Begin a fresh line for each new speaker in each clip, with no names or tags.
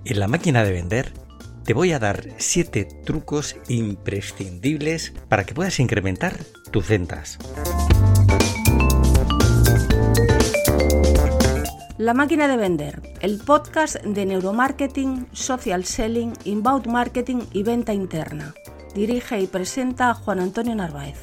En la máquina de vender te voy a dar 7 trucos imprescindibles para que puedas incrementar tus ventas.
La máquina de vender, el podcast de neuromarketing, social selling, inbound marketing y venta interna. Dirige y presenta Juan Antonio Narváez.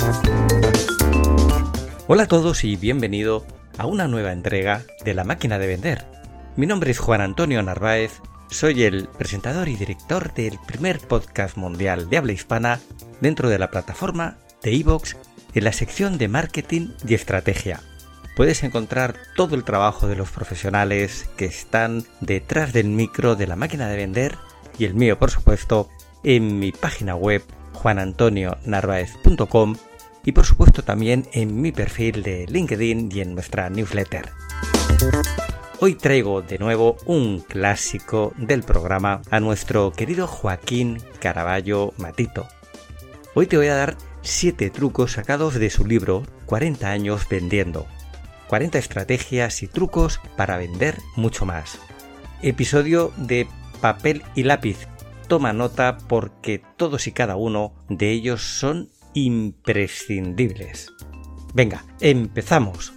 Hola a todos y bienvenido a una nueva entrega de La máquina de vender. Mi nombre es Juan Antonio Narváez, soy el presentador y director del primer podcast mundial de habla hispana dentro de la plataforma de iVoox en la sección de marketing y estrategia. Puedes encontrar todo el trabajo de los profesionales que están detrás del micro de La máquina de vender y el mío, por supuesto, en mi página web juanantonionarvaez.com y por supuesto también en mi perfil de LinkedIn y en nuestra newsletter. Hoy traigo de nuevo un clásico del programa a nuestro querido Joaquín Caraballo Matito. Hoy te voy a dar 7 trucos sacados de su libro 40 años vendiendo. 40 estrategias y trucos para vender mucho más. Episodio de papel y lápiz. Toma nota porque todos y cada uno de ellos son imprescindibles. Venga, empezamos.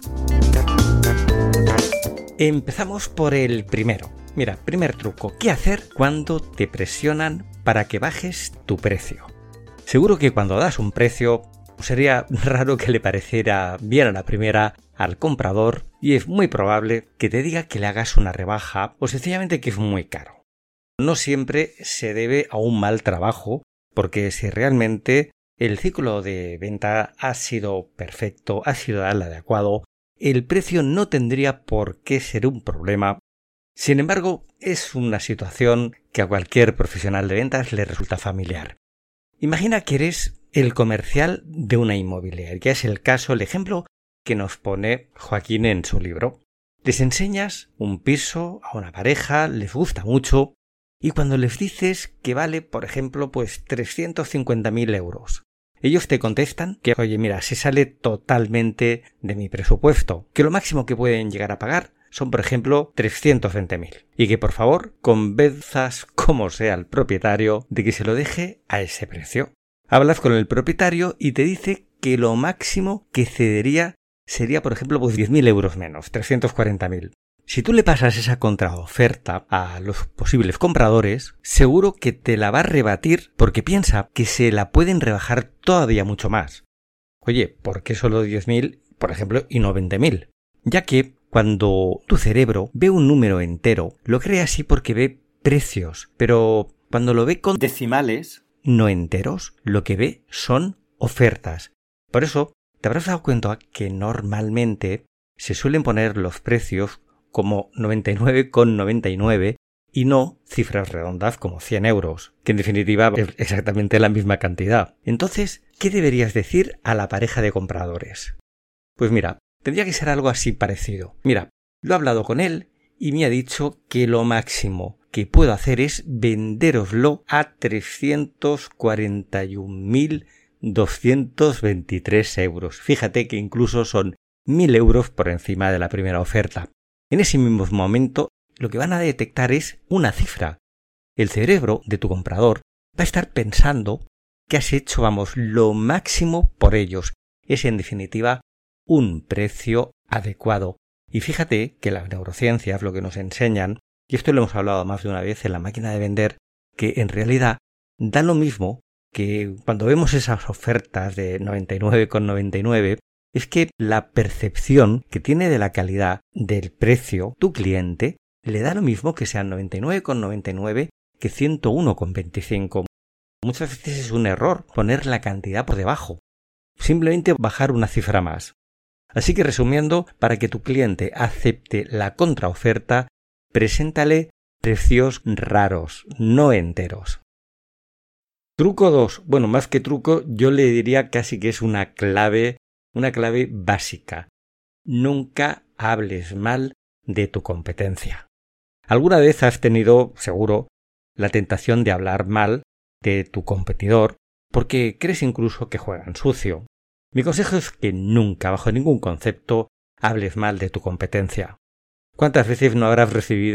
Empezamos por el primero. Mira, primer truco. ¿Qué hacer cuando te presionan para que bajes tu precio? Seguro que cuando das un precio sería raro que le pareciera bien a la primera al comprador y es muy probable que te diga que le hagas una rebaja o sencillamente que es muy caro. No siempre se debe a un mal trabajo, porque si realmente el ciclo de venta ha sido perfecto, ha sido el adecuado, el precio no tendría por qué ser un problema. Sin embargo, es una situación que a cualquier profesional de ventas le resulta familiar. Imagina que eres el comercial de una inmobiliaria. Es el caso, el ejemplo que nos pone Joaquín en su libro. Les enseñas un piso a una pareja, les gusta mucho, y cuando les dices que vale, por ejemplo, 350.000 euros, ellos te contestan que, oye, mira, se sale totalmente de mi presupuesto, que lo máximo que pueden llegar a pagar son, por ejemplo, 320.000, y que por favor convenzas como sea al propietario de que se lo deje a ese precio. Hablas con el propietario y te dice que lo máximo que cedería sería, por ejemplo, 10.000 euros menos, 340.000. Si tú le pasas esa contraoferta a los posibles compradores, seguro que te la va a rebatir porque piensa que se la pueden rebajar todavía mucho más. Oye, ¿por qué solo 10.000, por ejemplo, y no 20.000? Ya que cuando tu cerebro ve un número entero, lo cree así porque ve precios, pero cuando lo ve con decimales no enteros, lo que ve son ofertas. Por eso, te habrás dado cuenta que normalmente se suelen poner los precios como 99,99 y no cifras redondas como 100 euros, que en definitiva es exactamente la misma cantidad. Entonces, ¿qué deberías decir a la pareja de compradores? Pues mira, tendría que ser algo así parecido. Mira, lo he hablado con él y me ha dicho que lo máximo que puedo hacer es vendéroslo a 341.223 euros. Fíjate que incluso son 1.000 euros por encima de la primera oferta. En ese mismo momento, lo que van a detectar es una cifra. El cerebro de tu comprador va a estar pensando que has hecho, lo máximo por ellos. Es, en definitiva, un precio adecuado. Y fíjate que las neurociencias lo que nos enseñan, y esto lo hemos hablado más de una vez en La máquina de vender, que en realidad da lo mismo que cuando vemos esas ofertas de 99,99, es que la percepción que tiene de la calidad del precio tu cliente le da lo mismo que sean 99,99 que 101,25. Muchas veces es un error poner la cantidad por debajo, simplemente bajar una cifra más. Así que resumiendo, para que tu cliente acepte la contraoferta, preséntale precios raros, no enteros. Truco 2. Bueno, más que truco, yo le diría casi que es una clave básica. Nunca hables mal de tu competencia. ¿Alguna vez has tenido, seguro, la tentación de hablar mal de tu competidor porque crees incluso que juegan sucio? Mi consejo es que nunca, bajo ningún concepto, hables mal de tu competencia. ¿Cuántas veces no habrás recibido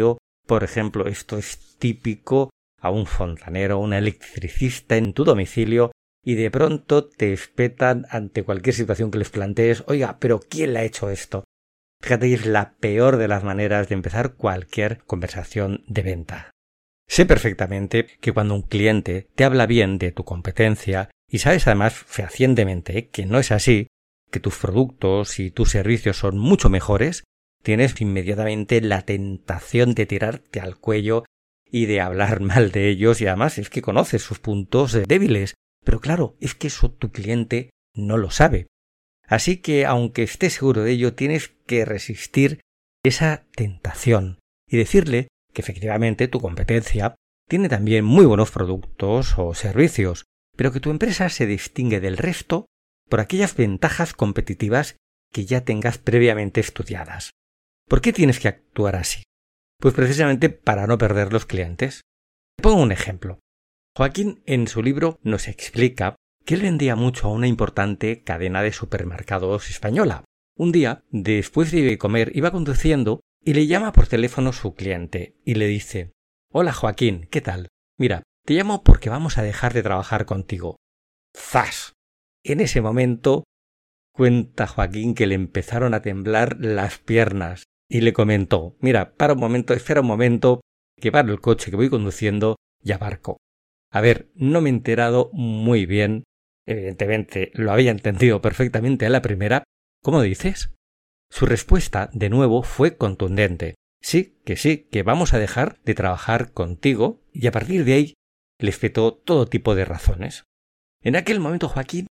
Por ejemplo, esto es típico a un fontanero, un electricista en tu domicilio y de pronto te espetan ante cualquier situación que les plantees, oiga, pero ¿quién le ha hecho esto? Fíjate que es la peor de las maneras de empezar cualquier conversación de venta. Sé perfectamente que cuando un cliente te habla bien de tu competencia y sabes además fehacientemente que no es así, que tus productos y tus servicios son mucho mejores, tienes inmediatamente la tentación de tirarte al cuello y de hablar mal de ellos y además es que conoces sus puntos débiles. Pero claro, es que eso tu cliente no lo sabe. Así que aunque estés seguro de ello, tienes que resistir esa tentación y decirle que efectivamente tu competencia tiene también muy buenos productos o servicios, pero que tu empresa se distingue del resto por aquellas ventajas competitivas que ya tengas previamente estudiadas. ¿Por qué tienes que actuar así? Pues precisamente para no perder los clientes. Te pongo un ejemplo. Joaquín en su libro nos explica que él vendía mucho a una importante cadena de supermercados española. Un día, después de comer, iba conduciendo y le llama por teléfono su cliente y le dice: «Hola Joaquín, ¿qué tal? Mira, te llamo porque vamos a dejar de trabajar contigo». ¡Zas! En ese momento cuenta Joaquín que le empezaron a temblar las piernas y le comentó: «Mira, espera un momento, que paro el coche que voy conduciendo y abarco». A ver, no me he enterado muy bien, evidentemente lo había entendido perfectamente a la primera. ¿Cómo dices? Su respuesta, de nuevo, fue contundente. Sí, que vamos a dejar de trabajar contigo, y a partir de ahí le espetó todo tipo de razones. En aquel momento Joaquín,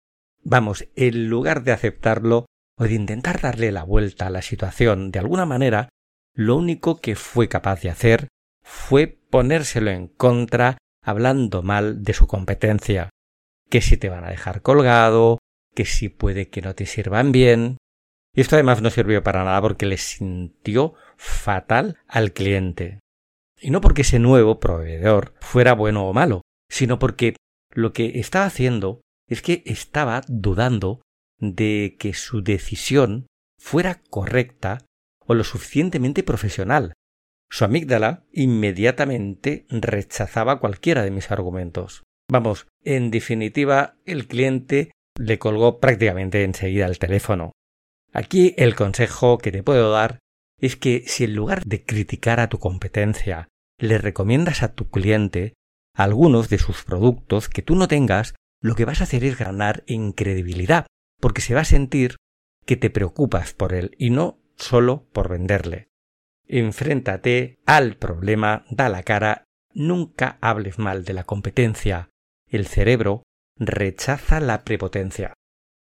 en lugar de aceptarlo o de intentar darle la vuelta a la situación de alguna manera, lo único que fue capaz de hacer fue ponérselo en contra, hablando mal de su competencia, que si te van a dejar colgado, que si puede que no te sirvan bien. Y esto además no sirvió para nada porque le sintió fatal al cliente. Y no porque ese nuevo proveedor fuera bueno o malo, sino porque lo que estaba haciendo es que estaba dudando de que su decisión fuera correcta o lo suficientemente profesional. Su amígdala inmediatamente rechazaba cualquiera de mis argumentos. En definitiva, el cliente le colgó prácticamente enseguida el teléfono. Aquí el consejo que te puedo dar es que si en lugar de criticar a tu competencia, le recomiendas a tu cliente algunos de sus productos que tú no tengas, lo que vas a hacer es ganar en credibilidad, porque se va a sentir que te preocupas por él y no solo por venderle. Enfréntate al problema, da la cara, nunca hables mal de la competencia. El cerebro rechaza la prepotencia.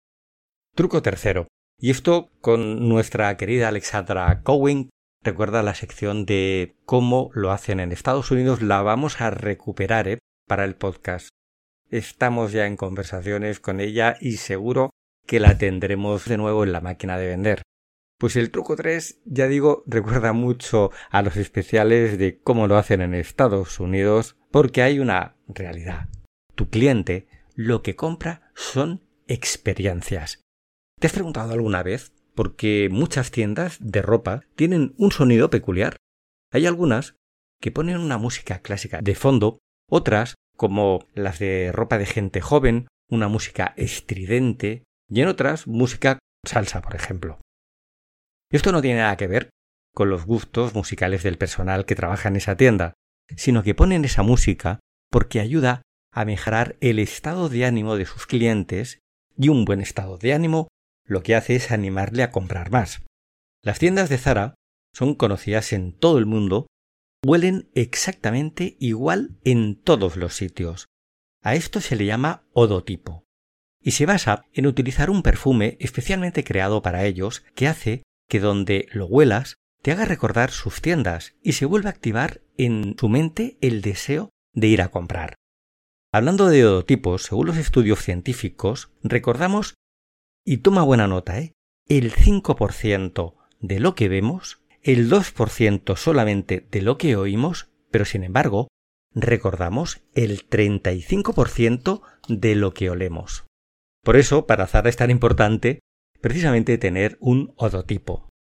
Truco tercero. Y esto con nuestra querida Alexandra Cowen. Recuerda la sección de cómo lo hacen en Estados Unidos. La vamos a recuperar para el podcast. Estamos ya en conversaciones con ella y seguro que la tendremos de nuevo en la máquina de vender. Pues el truco 3, ya digo, recuerda mucho a los especiales de cómo lo hacen en Estados Unidos, porque hay una realidad. Tu cliente lo que compra son experiencias. ¿Te has preguntado alguna vez por qué muchas tiendas de ropa tienen un sonido peculiar? Hay algunas que ponen una música clásica de fondo, otras, como las de ropa de gente joven, una música estridente, y en otras música salsa, por ejemplo. Esto no tiene nada que ver con los gustos musicales del personal que trabaja en esa tienda, sino que ponen esa música porque ayuda a mejorar el estado de ánimo de sus clientes, y un buen estado de ánimo lo que hace es animarle a comprar más. Las tiendas de Zara son conocidas en todo el mundo, huelen exactamente igual en todos los sitios. A esto se le llama odotipo, y se basa en utilizar un perfume especialmente creado para ellos que hace que donde lo huelas te haga recordar sus tiendas y se vuelva a activar en su mente el deseo de ir a comprar. Hablando de odotipos, según los estudios científicos, recordamos, y toma buena nota, el 5% de lo que vemos, el 2% solamente de lo que oímos, pero sin embargo, recordamos el 35% de lo que olemos. Por eso, para Zara es tan importante precisamente tener un odotipo.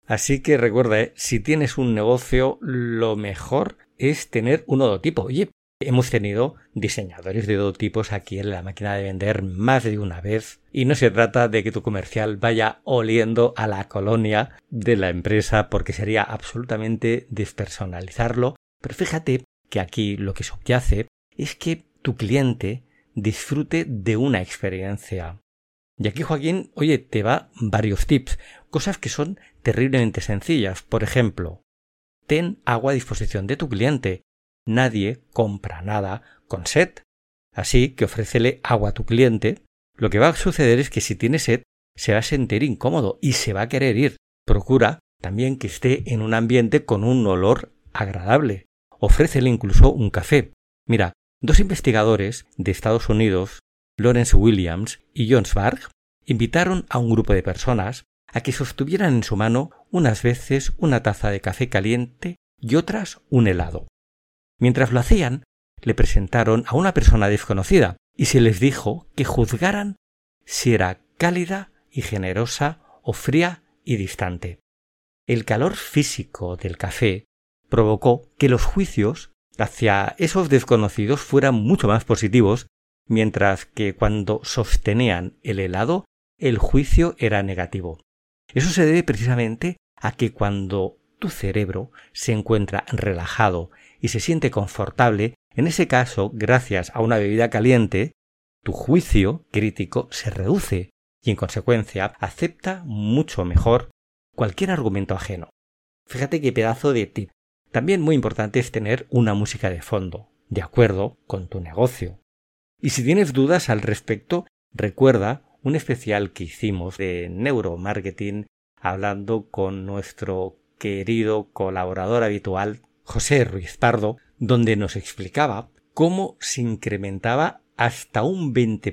Así que recuerda, si tienes un negocio, lo mejor es tener un odotipo. Oye, hemos tenido diseñadores de odotipos aquí en La Máquina de Vender más de una vez y no se trata de que tu comercial vaya oliendo a la colonia de la empresa porque sería absolutamente despersonalizarlo. Pero fíjate que aquí lo que subyace es que tu cliente disfrute de una experiencia. Y aquí, Joaquín, oye, te va varios tips, cosas que son terriblemente sencillas. Por ejemplo, ten agua a disposición de tu cliente. Nadie compra nada con sed. Así que ofrécele agua a tu cliente. Lo que va a suceder es que si tiene sed, se va a sentir incómodo y se va a querer ir. Procura también que esté en un ambiente con un olor agradable. Ofrécele incluso un café. Mira, 2 investigadores de Estados Unidos, Lawrence Williams y John Svarg, invitaron a un grupo de personas a que sostuvieran en su mano unas veces una taza de café caliente y otras un helado. Mientras lo hacían, le presentaron a una persona desconocida y se les dijo que juzgaran si era cálida y generosa o fría y distante. El calor físico del café provocó que los juicios hacia esos desconocidos fueran mucho más positivos, mientras que cuando sostenían el helado, el juicio era negativo. Eso se debe precisamente a que cuando tu cerebro se encuentra relajado y se siente confortable, en ese caso, gracias a una bebida caliente, tu juicio crítico se reduce y en consecuencia acepta mucho mejor cualquier argumento ajeno. Fíjate qué pedazo de tip. También muy importante es tener una música de fondo, de acuerdo con tu negocio. Y si tienes dudas al respecto, recuerda un especial que hicimos de neuromarketing hablando con nuestro querido colaborador habitual, José Ruiz Pardo, donde nos explicaba cómo se incrementaba hasta un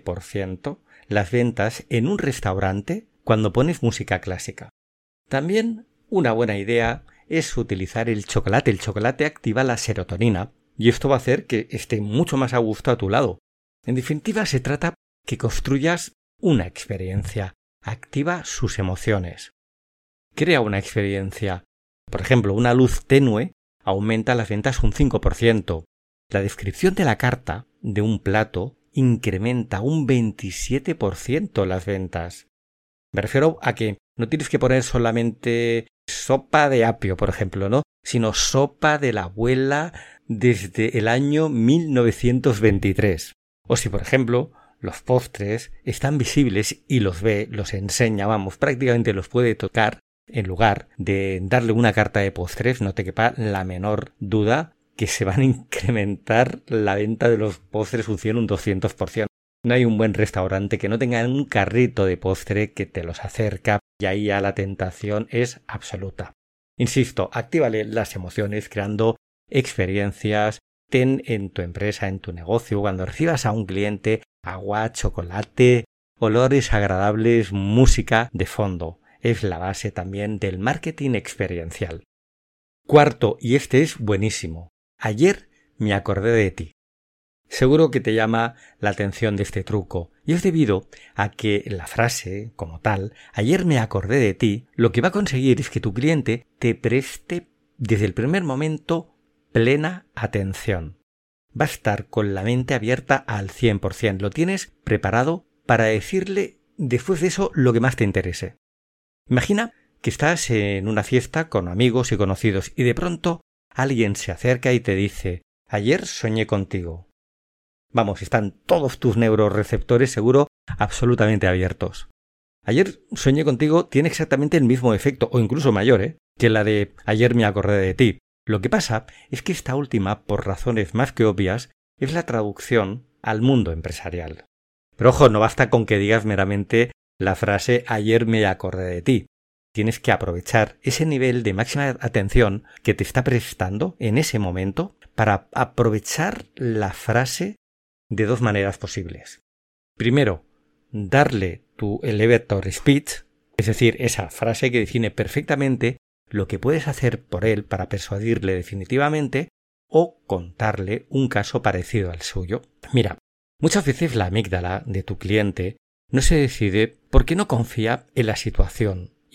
20% las ventas en un restaurante cuando pones música clásica. También una buena idea es utilizar el chocolate. El chocolate activa la serotonina y esto va a hacer que esté mucho más a gusto a tu lado. En definitiva, se trata que construyas una experiencia, activa sus emociones. Crea una experiencia. Por ejemplo, una luz tenue aumenta las ventas un 5%. La descripción de la carta de un plato incrementa un 27% las ventas. Me refiero a que no tienes que poner solamente sopa de apio, por ejemplo, ¿no? Sino sopa de la abuela desde el año 1923. O si, por ejemplo, los postres están visibles y los ve, los enseña, prácticamente los puede tocar, en lugar de darle una carta de postres, no te quepa la menor duda que se van a incrementar la venta de los postres un 100, un 200%. No hay un buen restaurante que no tenga un carrito de postre que te los acerca y ahí ya la tentación es absoluta. Insisto, actívale las emociones creando experiencias. Ten en tu empresa, en tu negocio, cuando recibas a un cliente, agua, chocolate, olores agradables, música de fondo. Es la base también del marketing experiencial. Cuarto, y este es buenísimo. Ayer me acordé de ti. Seguro que te llama la atención de este truco, y es debido a que la frase, como tal, ayer me acordé de ti, lo que va a conseguir es que tu cliente te preste desde el primer momento plena atención. Va a estar con la mente abierta al 100%. Lo tienes preparado para decirle después de eso lo que más te interese. Imagina que estás en una fiesta con amigos y conocidos y de pronto alguien se acerca y te dice: ayer soñé contigo. Están todos tus neuroreceptores seguro absolutamente abiertos. Ayer soñé contigo tiene exactamente el mismo efecto, o incluso mayor, que la de ayer me acordé de ti. Lo que pasa es que esta última, por razones más que obvias, es la traducción al mundo empresarial. Pero ojo, no basta con que digas meramente la frase ayer me acordé de ti. Tienes que aprovechar ese nivel de máxima atención que te está prestando en ese momento para aprovechar la frase de 2 maneras posibles. Primero, darle tu elevator speech, es decir, esa frase que define perfectamente lo que puedes hacer por él para persuadirle definitivamente, o contarle un caso parecido al suyo. Mira, muchas veces la amígdala de tu cliente no se decide porque no confía en la situación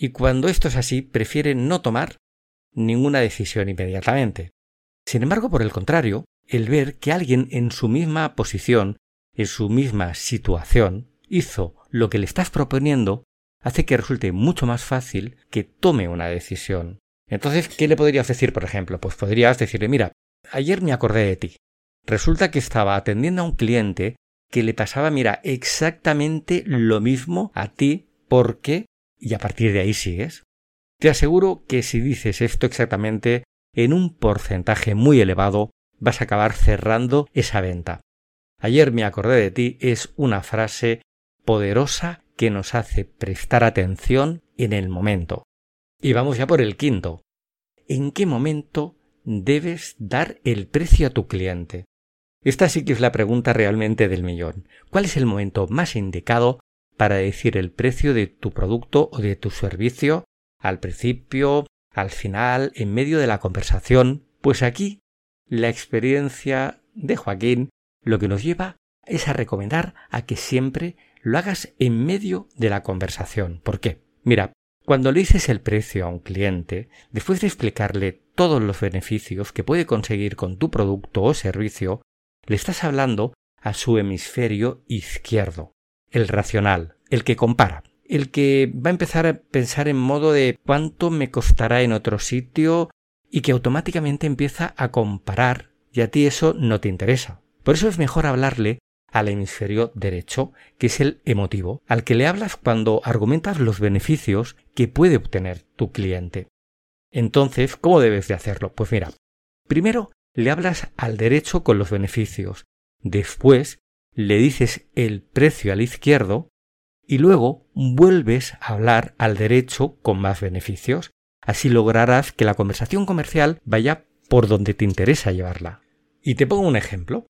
Y cuando esto es así, prefiere no tomar ninguna decisión inmediatamente. Sin embargo, por el contrario, el ver que alguien en su misma posición, en su misma situación, hizo lo que le estás proponiendo, hace que resulte mucho más fácil que tome una decisión. Entonces, ¿qué le podrías decir, por ejemplo? Pues podrías decirle, mira, ayer me acordé de ti. Resulta que estaba atendiendo a un cliente que le pasaba, mira, exactamente lo mismo a ti, porque, y a partir de ahí sigues. Te aseguro que si dices esto exactamente, en un porcentaje muy elevado, vas a acabar cerrando esa venta. Ayer me acordé de ti es una frase poderosa que nos hace prestar atención en el momento. Y vamos ya por el quinto. ¿En qué momento debes dar el precio a tu cliente? Esta sí que es la pregunta realmente del millón. ¿Cuál es el momento más indicado para decir el precio de tu producto o de tu servicio? ¿Al principio, al final, en medio de la conversación? Pues aquí la experiencia de Joaquín lo que nos lleva es a recomendar a que siempre lo hagas en medio de la conversación. ¿Por qué? Mira, cuando le dices el precio a un cliente, después de explicarle todos los beneficios que puede conseguir con tu producto o servicio, le estás hablando a su hemisferio izquierdo, el racional, el que compara, el que va a empezar a pensar en modo de cuánto me costará en otro sitio y que automáticamente empieza a comparar y a ti eso no te interesa. Por eso es mejor hablarle al hemisferio derecho, que es el emotivo, al que le hablas cuando argumentas los beneficios que puede obtener tu cliente. Entonces, ¿cómo debes de hacerlo? Pues mira, primero le hablas al derecho con los beneficios, después le dices el precio al izquierdo y luego vuelves a hablar al derecho con más beneficios. Así lograrás que la conversación comercial vaya por donde te interesa llevarla. Y te pongo un ejemplo.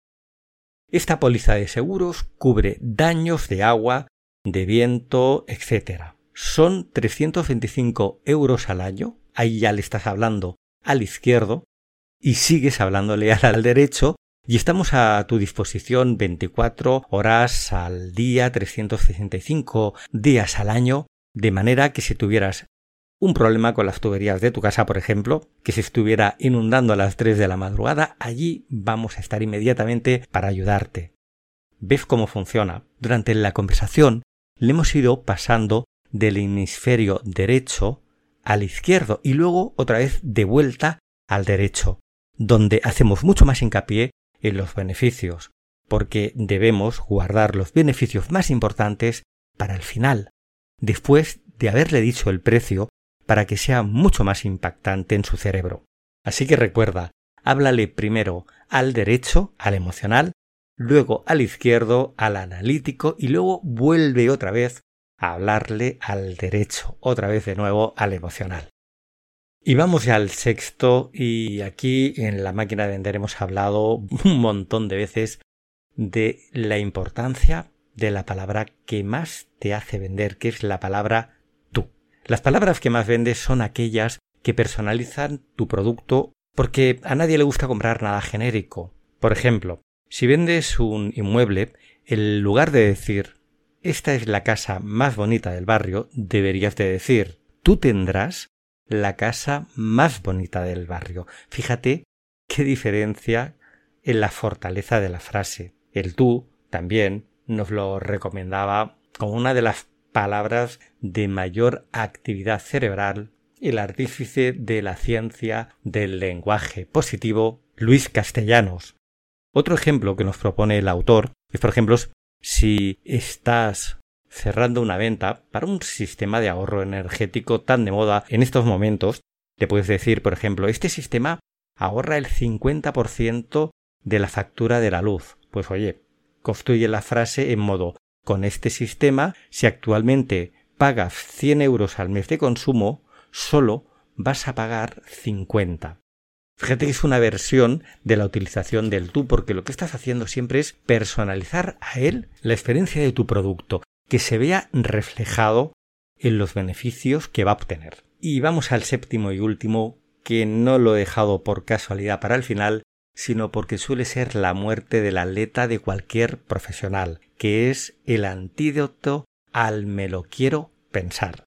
Esta póliza de seguros cubre daños de agua, de viento, etc. Son 325 € al año. Ahí ya le estás hablando al izquierdo y sigues hablándole al derecho y estamos a tu disposición 24 horas al día, 365 días al año, de manera que si tuvieras un problema con las tuberías de tu casa, por ejemplo, que se estuviera inundando a las 3 de la madrugada, allí vamos a estar inmediatamente para ayudarte. ¿Ves cómo funciona? Durante la conversación le hemos ido pasando del hemisferio derecho al izquierdo y luego otra vez de vuelta al derecho, donde hacemos mucho más hincapié en los beneficios, porque debemos guardar los beneficios más importantes para el final, después de haberle dicho el precio, para que sea mucho más impactante en su cerebro. Así que recuerda, háblale primero al derecho, al emocional, luego al izquierdo, al analítico y luego vuelve otra vez a hablarle al derecho, otra vez de nuevo al emocional. Y vamos ya al sexto, y aquí en la máquina de vender hemos hablado un montón de veces de la importancia de la palabra que más te hace vender, que es la palabra tú. Las palabras que más vendes son aquellas que personalizan tu producto porque a nadie le gusta comprar nada genérico. Por ejemplo, si vendes un inmueble, en lugar de decir esta es la casa más bonita del barrio, deberías de decir tú tendrás la casa más bonita del barrio. Fíjate qué diferencia en la fortaleza de la frase. El tú también nos lo recomendaba como una de las palabras de mayor actividad cerebral el artífice de la ciencia del lenguaje positivo, Luis Castellanos. Otro ejemplo que nos propone el autor es, por ejemplo, si estás cerrando una venta para un sistema de ahorro energético tan de moda en estos momentos, le puedes decir, por ejemplo, este sistema ahorra el 50% de la factura de la luz. Pues oye, construye la frase en modo, con este sistema, si actualmente pagas 100 € al mes de consumo, solo vas a pagar 50. Fíjate que es una versión de la utilización del tú, porque lo que estás haciendo siempre es personalizar a él la experiencia de tu producto, que se vea reflejado en los beneficios que va a obtener. Y vamos al séptimo y último, que no lo he dejado por casualidad para el final, sino porque suele ser la muerte del atleta de cualquier profesional, que es el antídoto al me lo quiero pensar.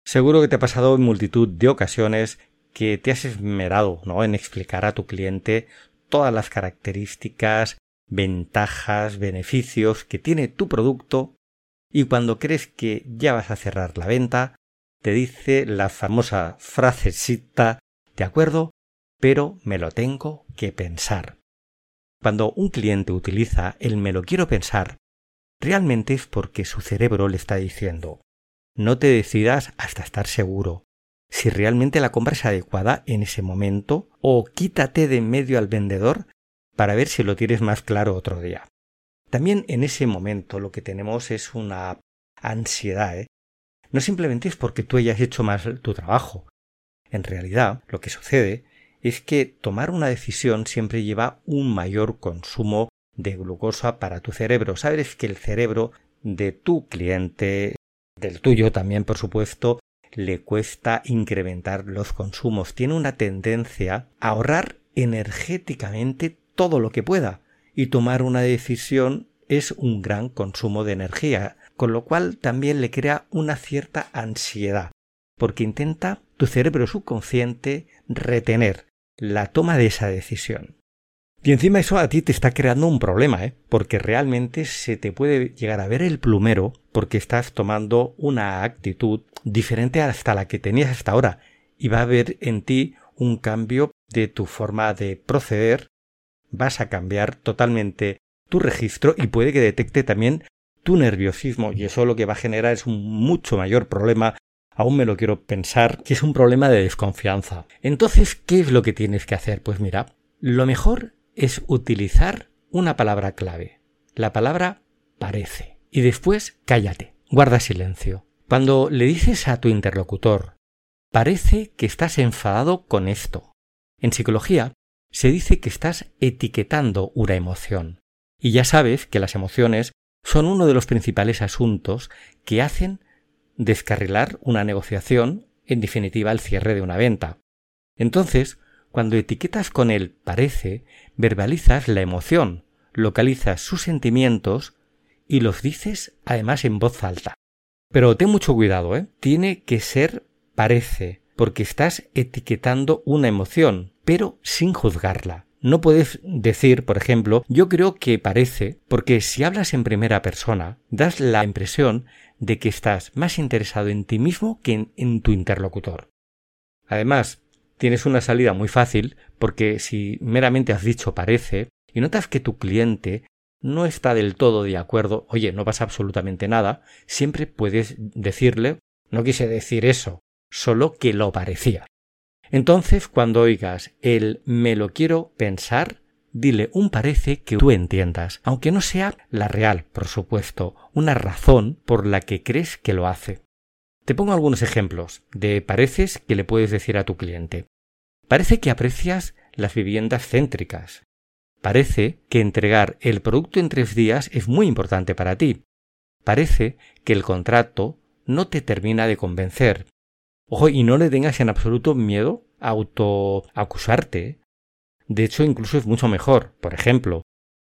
Seguro que te ha pasado en multitud de ocasiones que te has esmerado, ¿no?, en explicar a tu cliente todas las características, ventajas, beneficios que tiene tu producto, y cuando crees que ya vas a cerrar la venta, te dice la famosa frasecita: de acuerdo, pero me lo tengo que pensar. Cuando un cliente utiliza el me lo quiero pensar, realmente es porque su cerebro le está diciendo: no te decidas hasta estar seguro si realmente la compra es adecuada en ese momento, o quítate de en medio al vendedor para ver si lo tienes más claro otro día. También en ese momento lo que tenemos es una ansiedad, No simplemente es porque tú hayas hecho mal tu trabajo. En realidad, lo que sucede es que tomar una decisión siempre lleva un mayor consumo de glucosa para tu cerebro. Sabes que el cerebro de tu cliente, del tuyo también por supuesto, le cuesta incrementar los consumos. Tiene una tendencia a ahorrar energéticamente todo lo que pueda, y tomar una decisión es un gran consumo de energía, con lo cual también le crea una cierta ansiedad, porque intenta tu cerebro subconsciente retener la toma de esa decisión. Y encima eso a ti te está creando un problema, porque realmente se te puede llegar a ver el plumero porque estás tomando una actitud diferente hasta la que tenías hasta ahora, y va a haber en ti un cambio de tu forma de proceder. Vas a cambiar totalmente tu registro y puede que detecte también tu nerviosismo, y eso lo que va a generar es un mucho mayor problema. Aún me lo quiero pensar, que es un problema de desconfianza. Entonces, ¿qué es lo que tienes que hacer? Pues mira, lo mejor es utilizar una palabra clave, la palabra parece, y después cállate, guarda silencio. Cuando le dices a tu interlocutor: parece que estás enfadado con esto, en psicología se dice que estás etiquetando una emoción. Y ya sabes que las emociones son uno de los principales asuntos que hacen descarrilar una negociación, en definitiva el cierre de una venta. Entonces, cuando etiquetas con el parece, verbalizas la emoción, localizas sus sentimientos y los dices además en voz alta. Pero ten mucho cuidado, Tiene que ser parece, porque estás etiquetando una emoción, pero sin juzgarla. No puedes decir, por ejemplo, yo creo que parece, porque si hablas en primera persona, das la impresión de que estás más interesado en ti mismo que en tu interlocutor. Además, tienes una salida muy fácil, porque si meramente has dicho parece y notas que tu cliente no está del todo de acuerdo, oye, no pasa absolutamente nada, siempre puedes decirle: no quise decir eso, solo que lo parecía. Entonces, cuando oigas el me lo quiero pensar, dile un parece que tú entiendas, aunque no sea la real, por supuesto, una razón por la que crees que lo hace. Te pongo algunos ejemplos de pareces que le puedes decir a tu cliente. Parece que aprecias las viviendas céntricas. Parece que entregar el producto en 3 días es muy importante para ti. Parece que el contrato no te termina de convencer. Ojo, y no le tengas en absoluto miedo a autoacusarte. De hecho, incluso es mucho mejor. Por ejemplo,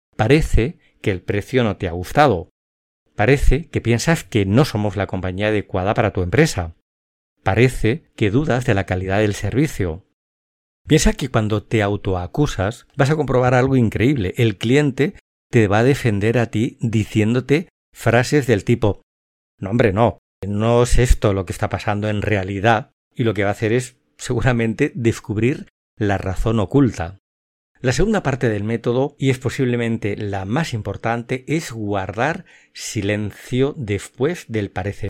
parece que el precio no te ha gustado. Parece que piensas que no somos la compañía adecuada para tu empresa. Parece que dudas de la calidad del servicio. Piensa que cuando te autoacusas vas a comprobar algo increíble. El cliente te va a defender a ti diciéndote frases del tipo: no, hombre, no es esto lo que está pasando en realidad, y lo que va a hacer es seguramente descubrir la razón oculta. La segunda parte del método, y es posiblemente la más importante, es guardar silencio después del parecer.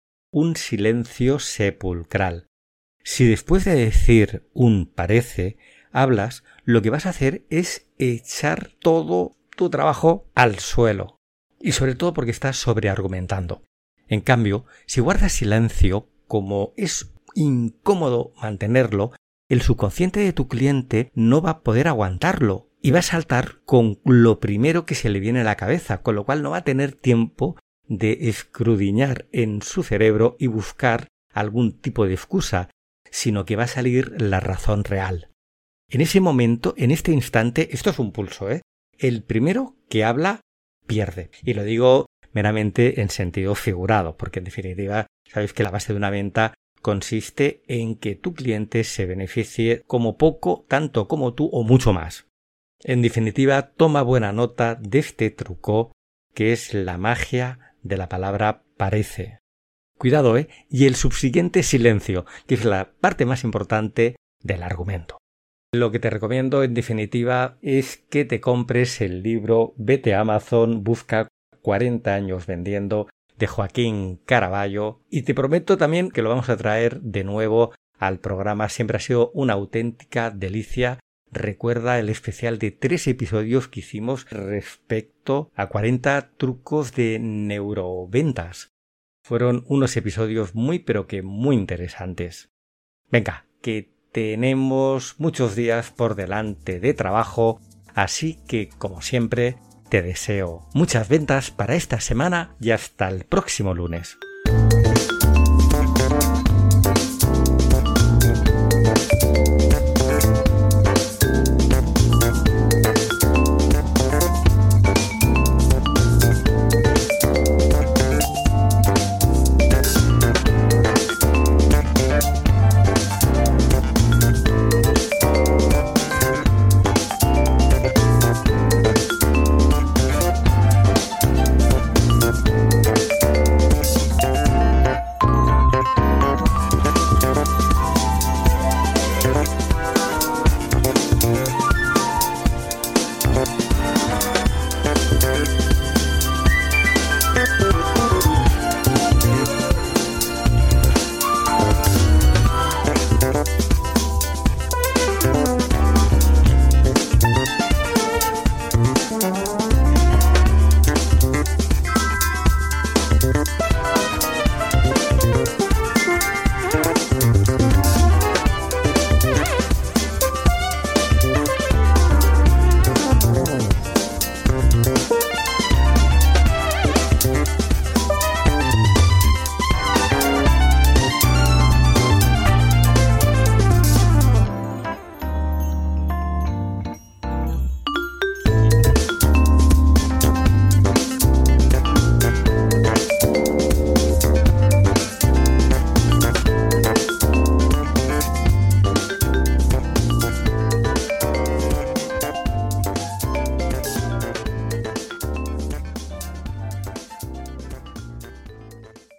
Un silencio sepulcral. Si después de decir un parece hablas, lo que vas a hacer es echar todo tu trabajo al suelo. Y sobre todo porque estás sobreargumentando. En cambio, si guardas silencio, como es incómodo mantenerlo, el subconsciente de tu cliente no va a poder aguantarlo y va a saltar con lo primero que se le viene a la cabeza, con lo cual no va a tener tiempo de escudriñar en su cerebro y buscar algún tipo de excusa, sino que va a salir la razón real. En ese momento, en este instante, esto es un pulso, El primero que habla pierde. Y lo digo meramente en sentido figurado, porque en definitiva sabéis que la base de una venta consiste en que tu cliente se beneficie como poco, tanto como tú o mucho más. En definitiva, toma buena nota de este truco que es la magia de la palabra parece. Cuidado, y el subsiguiente silencio, que es la parte más importante del argumento. Lo que te recomiendo, en definitiva, es que te compres el libro Vete a Amazon, busca 40 años vendiendo, de Joaquín Caraballo, y te prometo también que lo vamos a traer de nuevo al programa. Siempre ha sido una auténtica delicia. Recuerda el especial de 3 episodios que hicimos respecto a 40 trucos de neuroventas. Fueron unos episodios muy pero que muy interesantes. Venga, que tenemos muchos días por delante de trabajo, así que como siempre te deseo muchas ventas para esta semana y hasta el próximo lunes.